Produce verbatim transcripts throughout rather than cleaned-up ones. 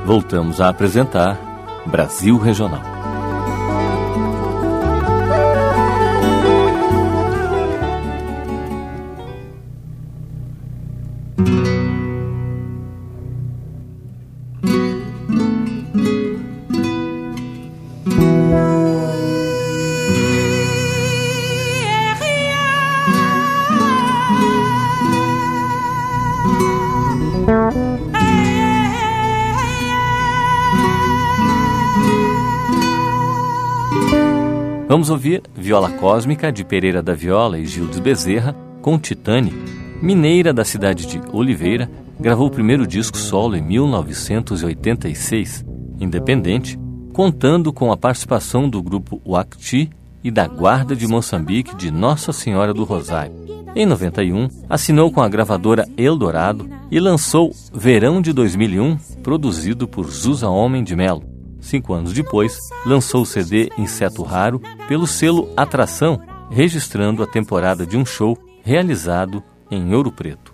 voltamos a apresentar Brasil Regional. Vamos ouvir Viola Cósmica, de Pereira da Viola e Gildes Bezerra, com Titane. Mineira da cidade de Oliveira, gravou o primeiro disco solo em mil novecentos e oitenta e seis, independente, contando com a participação do grupo Uacti e da Guarda de Moçambique de Nossa Senhora do Rosário. Em noventa e um, assinou com a gravadora Eldorado e lançou Verão de dois mil e um, produzido por Zusa Homem de Melo. Cinco anos depois, lançou o C D Inseto Raro pelo selo Atração, registrando a temporada de um show realizado em Ouro Preto.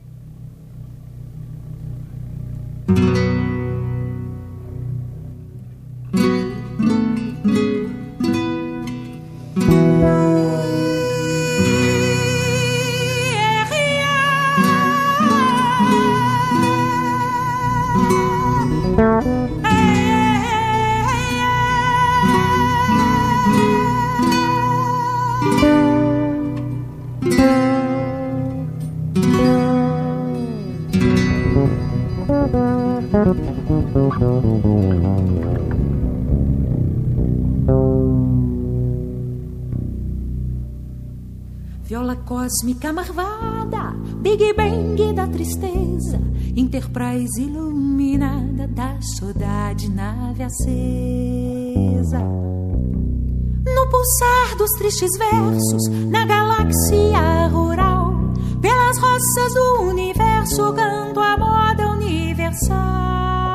Viola cósmica marvada, Big Bang da tristeza, Enterprise iluminada da saudade, nave acesa. No pulsar dos tristes versos, na galáxia rural, pelas roças do universo, canto a moda universal.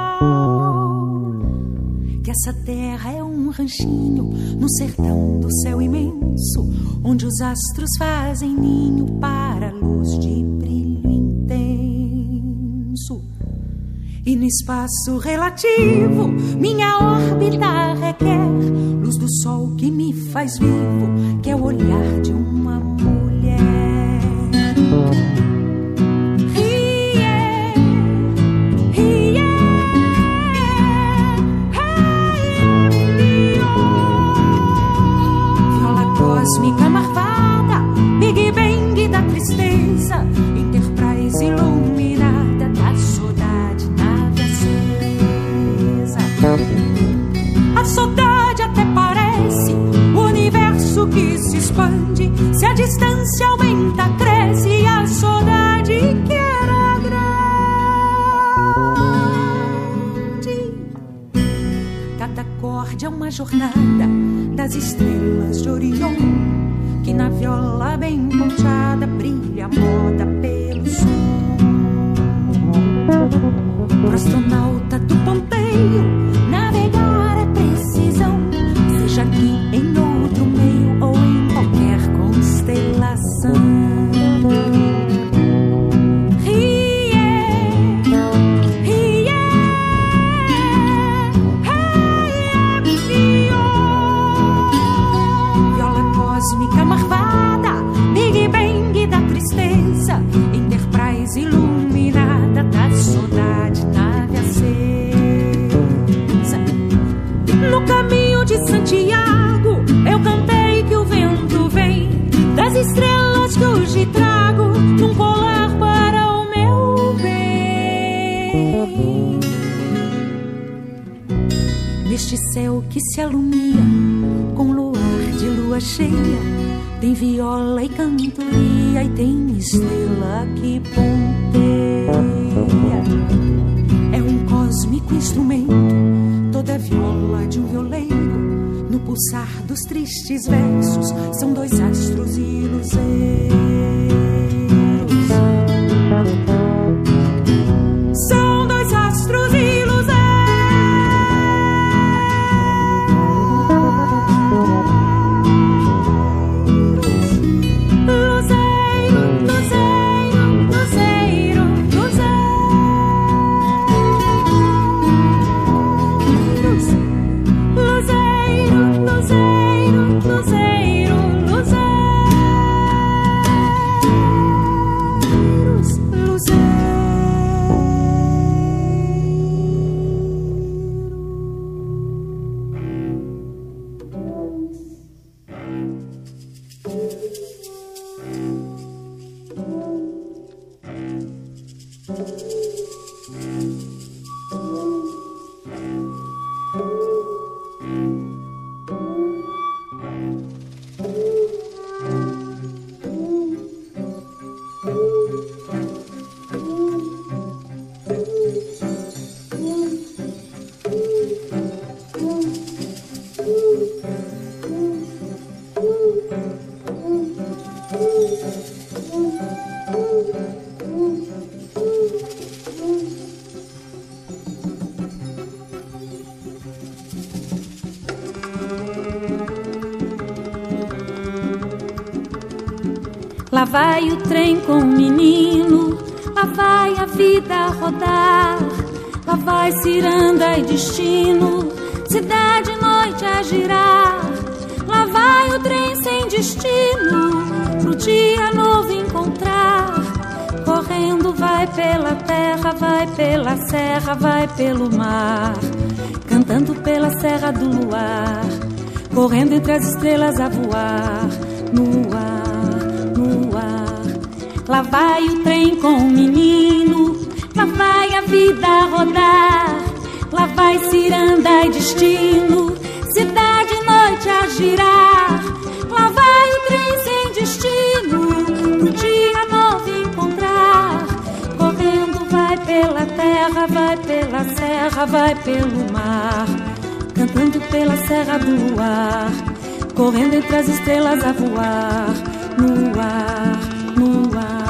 Que essa terra é um ranchinho no sertão do céu imenso, onde os astros fazem ninho para a luz de brilho intenso. E no espaço relativo, minha órbita requer luz do sol que me faz vivo, que é o olhar de uma mulher. Cósmica marvada, Big Bang da tristeza, Enterprise iluminada da saudade, nave acesa. A saudade até parece o universo que se expande, se a distância aumenta, cresce, e a saudade que era grande. Cada acorde é uma jornada das estrelas de Orion, que na viola bem ponteada brilha a moda pelo som. Pro astronauta do Pompeio, navegar é precisão, seja aqui em outro meio ou em qualquer constelação. Cósmica marvada, Big Bang da tristeza, Enterprise iluminada da saudade, nave acesa. No caminho de Santiago, eu cantei que o vento vem das estrelas que hoje trago num colar para o meu bem. Neste céu que se alumia com luar de lua cheia, tem viola e cantoria, e tem estrela que ponteia. É um cósmico instrumento, toda viola de um violeiro, no pulsar dos tristes versos, são dois astros e luzeiros. São dois astros e luzeiros. Lá vai o trem com o menino, lá vai a vida rodar, lá vai ciranda e destino, cidade e noite a girar. Lá vai o trem sem destino, pro dia novo encontrar. Correndo vai pela terra, vai pela serra, vai pelo mar, cantando pela serra do luar, correndo entre as estrelas a voar, no ar, no ar. Lá vai o trem com o menino, lá vai a vida rodar, lá vai ciranda e destino, cidade e noite a girar. Lá vai o trem sem destino, pro dia novo encontrar. Correndo vai pela terra, vai pela serra, vai pelo mar, cantando pela serra do luar, correndo entre as estrelas a voar, no ar, no ar.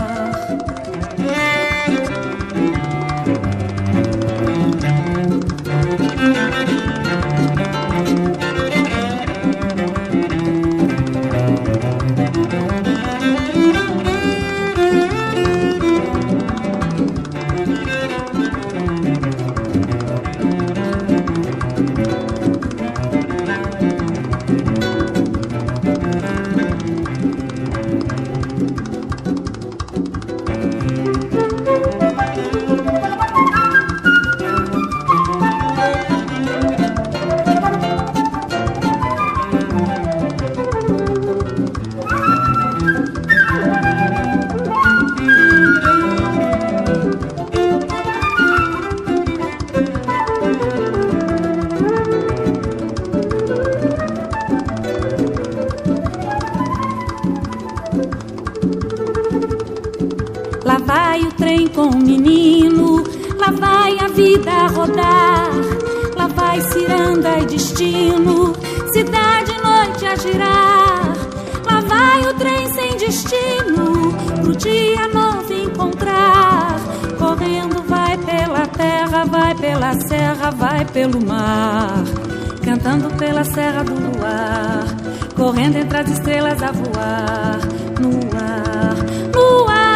Lá vai o trem com o menino, lá vai a vida rodar, lá vai ciranda e destino, cidade e noite a girar. Lá vai o trem sem destino, pro dia novo encontrar. Correndo vai pela terra, vai pela serra, vai pelo mar, cantando pela serra do luar, correndo entre as estrelas a voar, no ar, no ar.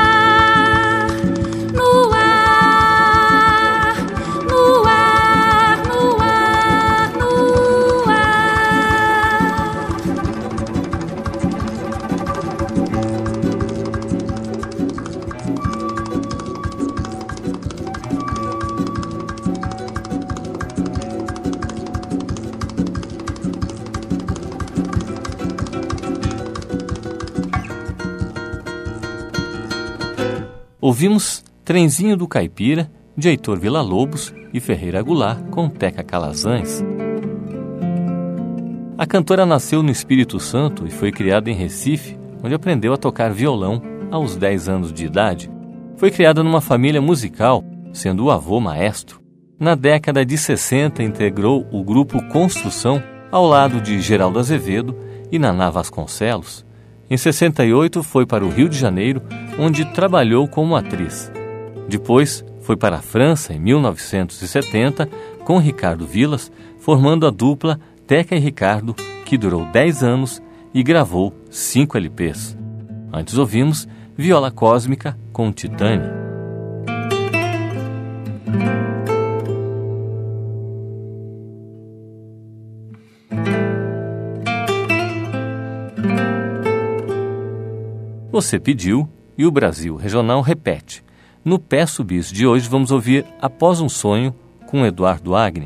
Ouvimos Trenzinho do Caipira, de Heitor Villa-Lobos e Ferreira Goulart, com Teca Calazans. A cantora nasceu no Espírito Santo e foi criada em Recife, onde aprendeu a tocar violão aos dez anos de idade. Foi criada numa família musical, sendo o avô maestro. Na década de sessenta, integrou o grupo Construção, ao lado de Geraldo Azevedo e Naná Vasconcelos. Em sessenta e oito, foi para o Rio de Janeiro, onde trabalhou como atriz. Depois, foi para a França, em mil novecentos e setenta, com Ricardo Vilas, formando a dupla Teca e Ricardo, que durou dez anos e gravou cinco L Ps. Antes ouvimos Viola Cósmica com Titânia. Você pediu e o Brasil Regional repete. No Peço Bis de hoje vamos ouvir Após um Sonho com Eduardo Agni.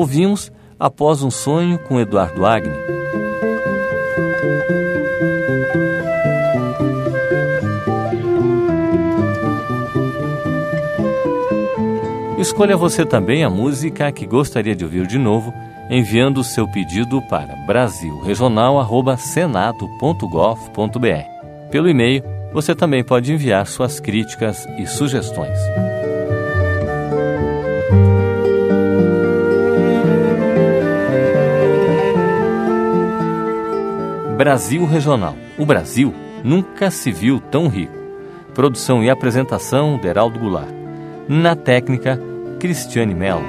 Ouvimos Após um Sonho com Eduardo Agni. Escolha você também a música que gostaria de ouvir de novo, enviando o seu pedido para brasil regional arroba senado ponto gov ponto br. Pelo e-mail, você também pode enviar suas críticas e sugestões. Brasil Regional. O Brasil nunca se viu tão rico. Produção e apresentação de Heraldo Goulart. Na técnica, Cristiane Mello.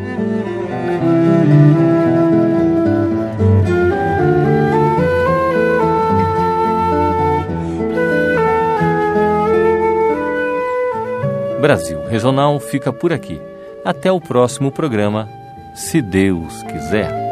Brasil Regional fica por aqui. Até o próximo programa, se Deus quiser.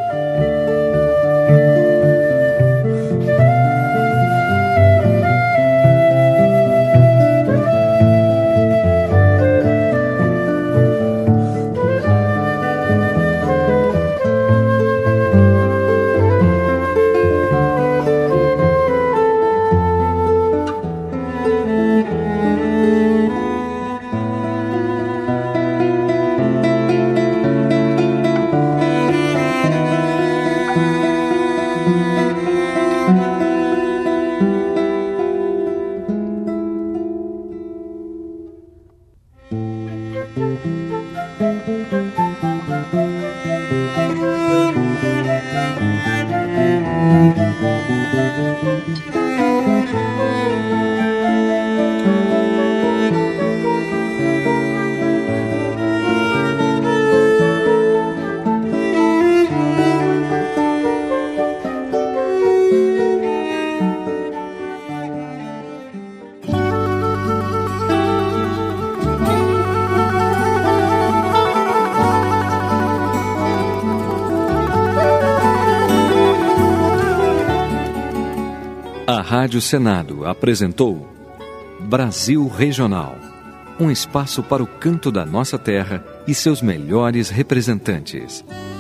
A Rádio Senado apresentou Brasil Regional, um espaço para o canto da nossa terra e seus melhores representantes.